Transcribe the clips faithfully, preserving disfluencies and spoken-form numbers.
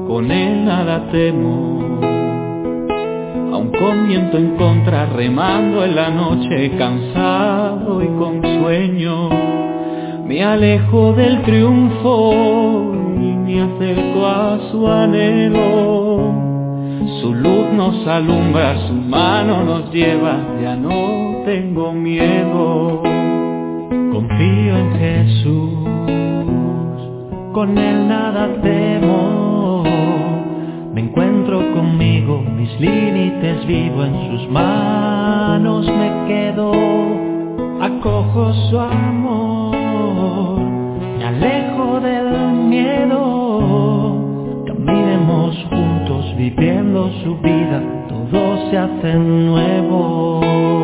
con él nada temo. Aun con viento en contra, remando en la noche, cansado y con sueño, me alejo del triunfo y me acerco a su anhelo. Su luz nos alumbra, su mano nos lleva, ya no tengo miedo. Confío en Jesús, con él nada temo. Me encuentro conmigo, mis límites vivo, en sus manos me quedo. Acojo su amor, me alejo del miedo. Caminemos juntos, viviendo su vida, todo se hace nuevo.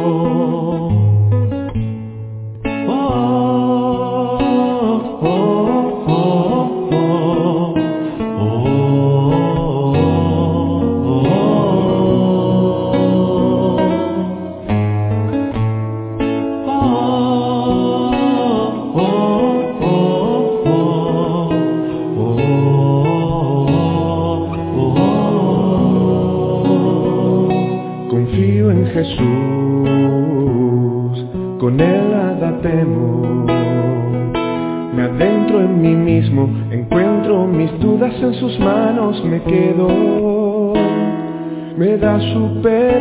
Jesús, con él nada temo. Me adentro en mí mismo, encuentro mis dudas, en sus manos me quedo. Me da su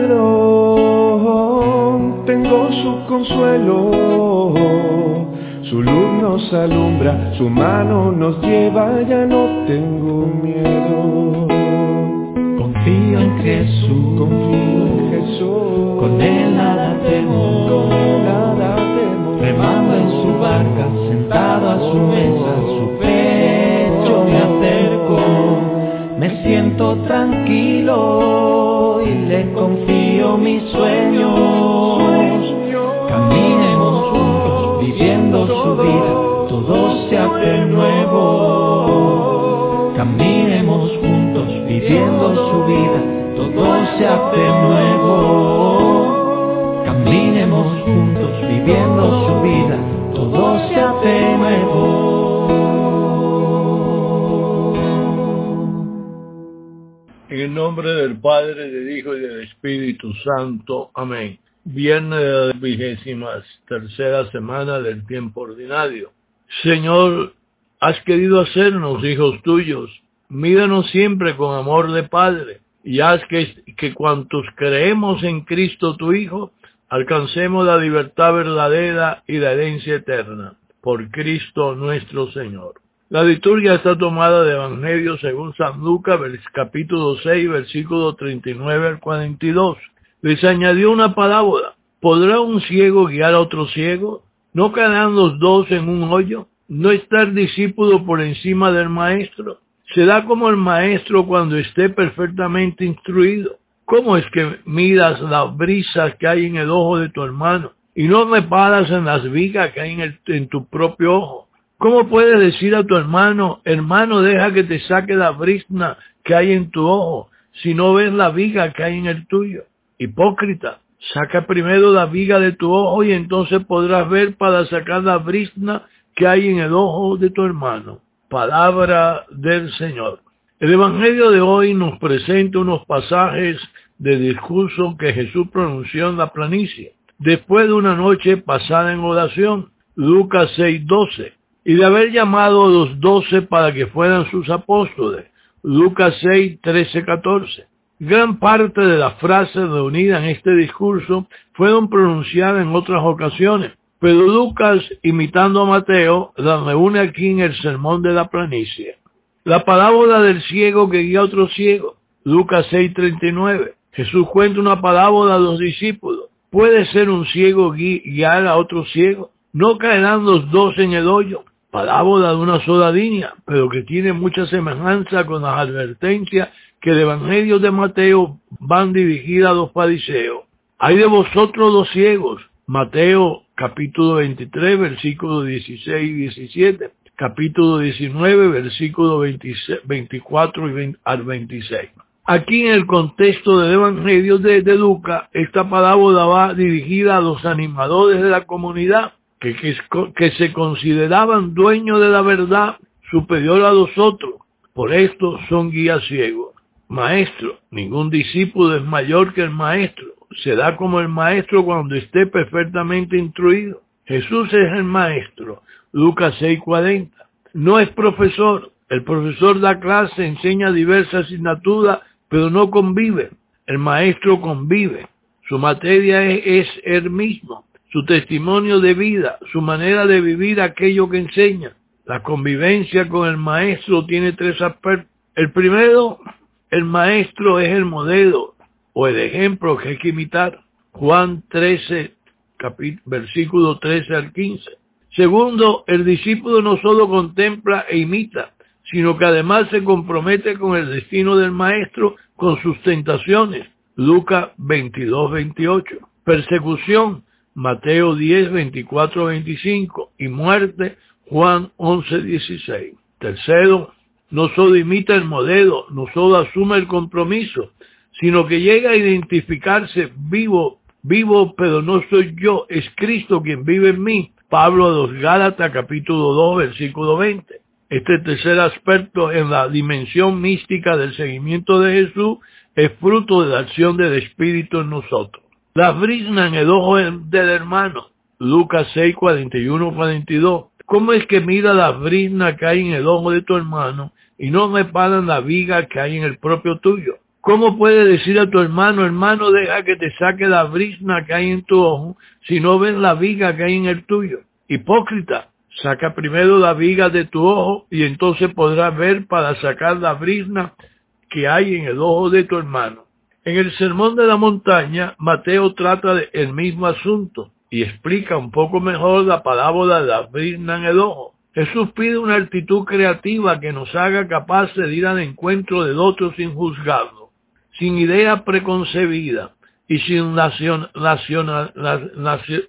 perdón, tengo su consuelo. Su luz nos alumbra, su mano nos lleva, ya no tengo miedo. Confío en Jesús, confío en Jesús, con él nada temo, con él nada temo. Remando en su barca, sentado a su mesa, su pecho me acerco. Me siento tranquilo y le confío mis sueños. Caminemos juntos, viviendo su vida, todo se hace nuevo. Caminemos juntos, viviendo su vida, todo se hace nuevo. Caminemos juntos, viviendo su vida, todo se hace nuevo. En el nombre del Padre, del Hijo y del Espíritu Santo. Amén. Viernes de la vigésima tercera semana del tiempo ordinario. Señor, has querido hacernos hijos tuyos. Míranos siempre con amor de Padre, y haz que, que cuantos creemos en Cristo tu Hijo, alcancemos la libertad verdadera y la herencia eterna. Por Cristo nuestro Señor. La liturgia está tomada de Evangelio según San Lucas, capítulo seis, versículo treinta y nueve al cuarenta y dos. Les añadió una parábola. ¿Podrá un ciego guiar a otro ciego? ¿No caerán los dos en un hoyo? ¿No está el discípulo por encima del maestro? Será como el maestro cuando esté perfectamente instruido. ¿Cómo es que miras las brisas que hay en el ojo de tu hermano y no reparas en las vigas que hay en, el, en tu propio ojo? ¿Cómo puedes decir a tu hermano, hermano, deja que te saque la brizna que hay en tu ojo, si no ves la viga que hay en el tuyo? Hipócrita, saca primero la viga de tu ojo y entonces podrás ver para sacar la brizna que hay en el ojo de tu hermano. Palabra del Señor. El Evangelio de hoy nos presenta unos pasajes de discurso que Jesús pronunció en la planicie, después de una noche pasada en oración, Lucas seis doce, y de haber llamado a los doce para que fueran sus apóstoles, Lucas seis trece catorce. Gran parte de las frases reunidas en este discurso fueron pronunciadas en otras ocasiones, pero Lucas, imitando a Mateo, las reúne aquí en el sermón de la planicie. La parábola del ciego que guía a otro ciego, Lucas seis treinta y nueve. Jesús cuenta una parábola a los discípulos. ¿Puede ser un ciego guiar a otro ciego? ¿No caerán los dos en el hoyo? Parábola de una sola línea, pero que tiene mucha semejanza con las advertencias que el Evangelio de Mateo van dirigidas a los fariseos. Hay de vosotros los ciegos, Mateo capítulo veintitrés, versículos dieciséis y diecisiete, capítulo diecinueve, versículos veinticuatro al veintiséis. Aquí en el contexto del Evangelio de, de Lucas, esta parábola va dirigida a los animadores de la comunidad, que, que, que se consideraban dueños de la verdad superior a los otros. Por esto son guías ciegos. Maestro, ningún discípulo es mayor que el maestro. Será como el maestro cuando esté perfectamente instruido. Jesús es el maestro. Lucas seis cuarenta. No es profesor. El profesor da clase, enseña diversas asignaturas, pero no convive. El maestro convive. Su materia es, es él mismo, su testimonio de vida, su manera de vivir aquello que enseña. La convivencia con el maestro tiene tres aspectos. El primero, el maestro es el modelo o el ejemplo que hay que imitar. Juan trece, capítulo, versículo trece al quince. Segundo, el discípulo no solo contempla e imita, sino que además se compromete con el destino del maestro, con sus tentaciones. Lucas veintidós veintiocho. Persecución, Mateo diez veinticuatro veinticinco. Y muerte, Juan once dieciséis. Tercero, no solo imita el modelo, no solo asume el compromiso, sino que llega a identificarse vivo, vivo, pero no soy yo, es Cristo quien vive en mí. Pablo a los Gálatas, capítulo dos, versículo veinte. Este tercer aspecto en la dimensión mística del seguimiento de Jesús es fruto de la acción del Espíritu en nosotros. La brizna en el ojo del hermano, Lucas seis cuarenta y uno cuarenta y dos. ¿Cómo es que mira la brizna que hay en el ojo de tu hermano y no reparan la viga que hay en el propio tuyo? ¿Cómo puedes decir a tu hermano, hermano, deja que te saque la brizna que hay en tu ojo, si no ves la viga que hay en el tuyo? Hipócrita, saca primero la viga de tu ojo y entonces podrás ver para sacar la brizna que hay en el ojo de tu hermano. En el Sermón de la Montaña, Mateo trata del mismo asunto y explica un poco mejor la parábola de la brizna en el ojo. Jesús pide una actitud creativa que nos haga capaces de ir al encuentro del otro sin juzgarlo, sin idea preconcebida y sin nacion, nacional, nacion,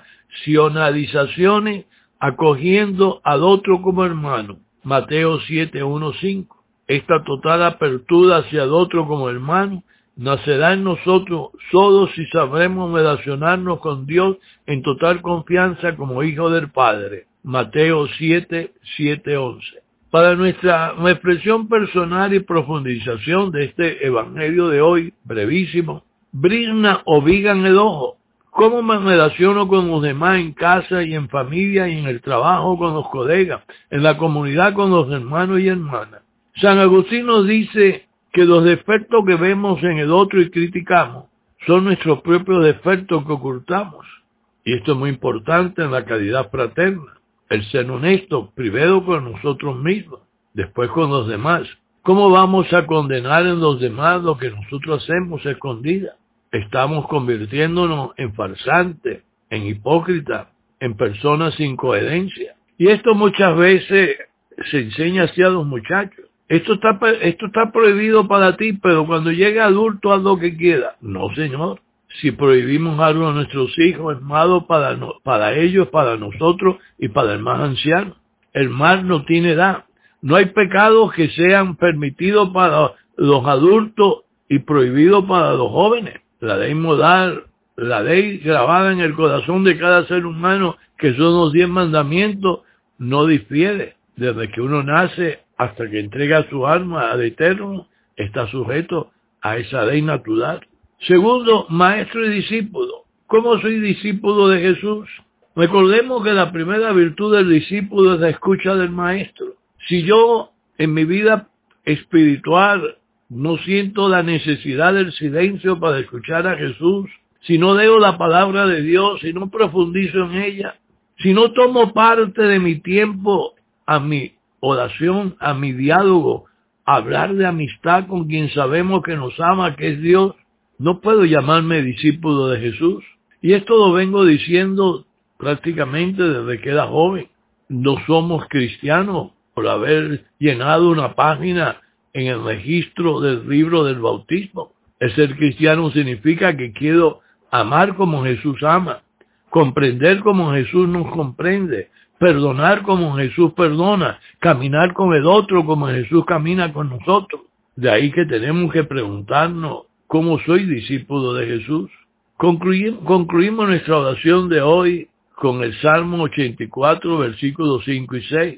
nacionalizaciones, acogiendo al otro como hermano. Mateo siete uno cinco. Esta total apertura hacia el otro como hermano nacerá en nosotros solo si sabremos relacionarnos con Dios en total confianza como hijos del Padre. Mateo siete, siete, once. Para nuestra reflexión personal y profundización de este evangelio de hoy, brevísimo, brizna o viga en el ojo. ¿Cómo me relaciono con los demás en casa y en familia y en el trabajo con los colegas, en la comunidad con los hermanos y hermanas? San Agustín nos dice que los defectos que vemos en el otro y criticamos son nuestros propios defectos que ocultamos. Y esto es muy importante en la caridad fraterna. El ser honesto, primero con nosotros mismos, después con los demás. ¿Cómo vamos a condenar en los demás lo que nosotros hacemos escondida? Estamos convirtiéndonos en farsantes, en hipócritas, en personas sin coherencia. Y esto muchas veces se enseña así a los muchachos. Esto está, esto está prohibido para ti, pero cuando llegue adulto haz lo que quiera. No, señor. Si prohibimos algo a nuestros hijos, es malo para, no, para ellos, para nosotros y para el más anciano. El mal no tiene edad. No hay pecados que sean permitidos para los adultos y prohibidos para los jóvenes. La ley moral, la ley grabada en el corazón de cada ser humano, que son los diez mandamientos, no difiere. Desde que uno nace hasta que entrega su alma al Eterno, está sujeto a esa ley natural. Segundo, maestro y discípulo. ¿Cómo soy discípulo de Jesús? Recordemos que la primera virtud del discípulo es la escucha del maestro. Si yo en mi vida espiritual no siento la necesidad del silencio para escuchar a Jesús, si no leo la palabra de Dios, si no profundizo en ella, si no tomo parte de mi tiempo a mi oración, a mi diálogo, a hablar de amistad con quien sabemos que nos ama, que es Dios, no puedo llamarme discípulo de Jesús. Y esto lo vengo diciendo prácticamente desde que era joven. No somos cristianos por haber llenado una página en el registro del libro del bautismo. El ser cristiano significa que quiero amar como Jesús ama, comprender como Jesús nos comprende, perdonar como Jesús perdona, caminar con el otro como Jesús camina con nosotros. De ahí que tenemos que preguntarnos, ¿cómo soy discípulo de Jesús? Concluimos, concluimos nuestra oración de hoy con el Salmo ochenta y cuatro, versículos cinco y seis.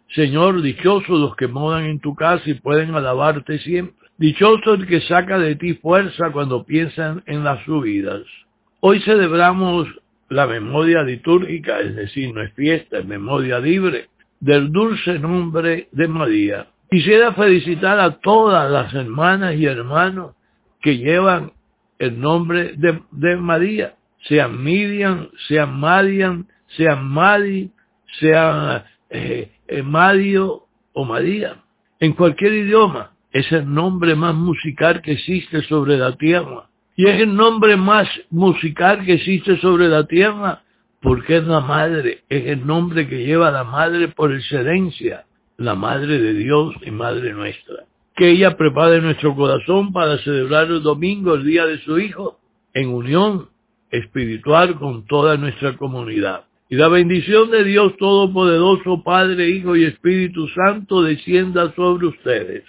Señor, dichosos los que moran en tu casa y pueden alabarte siempre. Dichoso el que saca de ti fuerza cuando piensan en las subidas. Hoy celebramos la memoria litúrgica, es decir, no es fiesta, es memoria libre, del dulce nombre de María. Quisiera felicitar a todas las hermanas y hermanos que llevan el nombre de, de María, sean Miriam, sean Marian, sean Mari, sean eh, eh, Mario o María. En cualquier idioma, es el nombre más musical que existe sobre la tierra. Y es el nombre más musical que existe sobre la tierra porque es la madre, es el nombre que lleva la madre por excelencia, la madre de Dios y madre nuestra. Que ella prepare nuestro corazón para celebrar el domingo, el día de su Hijo, en unión espiritual con toda nuestra comunidad. Y la bendición de Dios Todopoderoso, Padre, Hijo y Espíritu Santo, descienda sobre ustedes.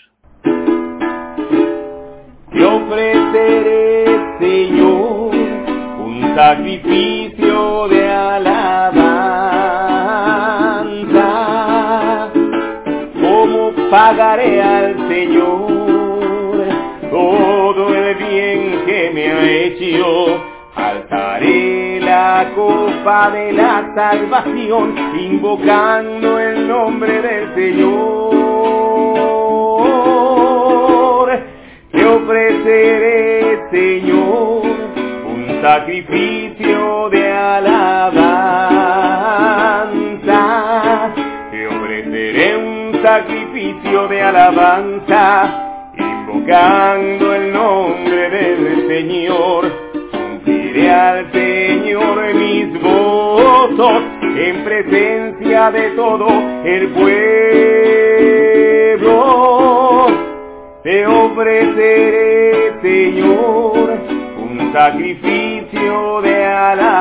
Te ofreceré, Señor, un sacrificio de alabanza. ¿Cómo pagaré al Señor todo el bien que me ha hecho? Alzaré la copa de la salvación, invocando el nombre del Señor. Te ofreceré, Señor, un sacrificio de alabanza. Te ofreceré un sacrificio de alabanza, invocando el nombre del Señor. Cumpliré al Señor mis votos en presencia de todo el pueblo. Te ofreceré, Señor, un sacrificio de alabanza.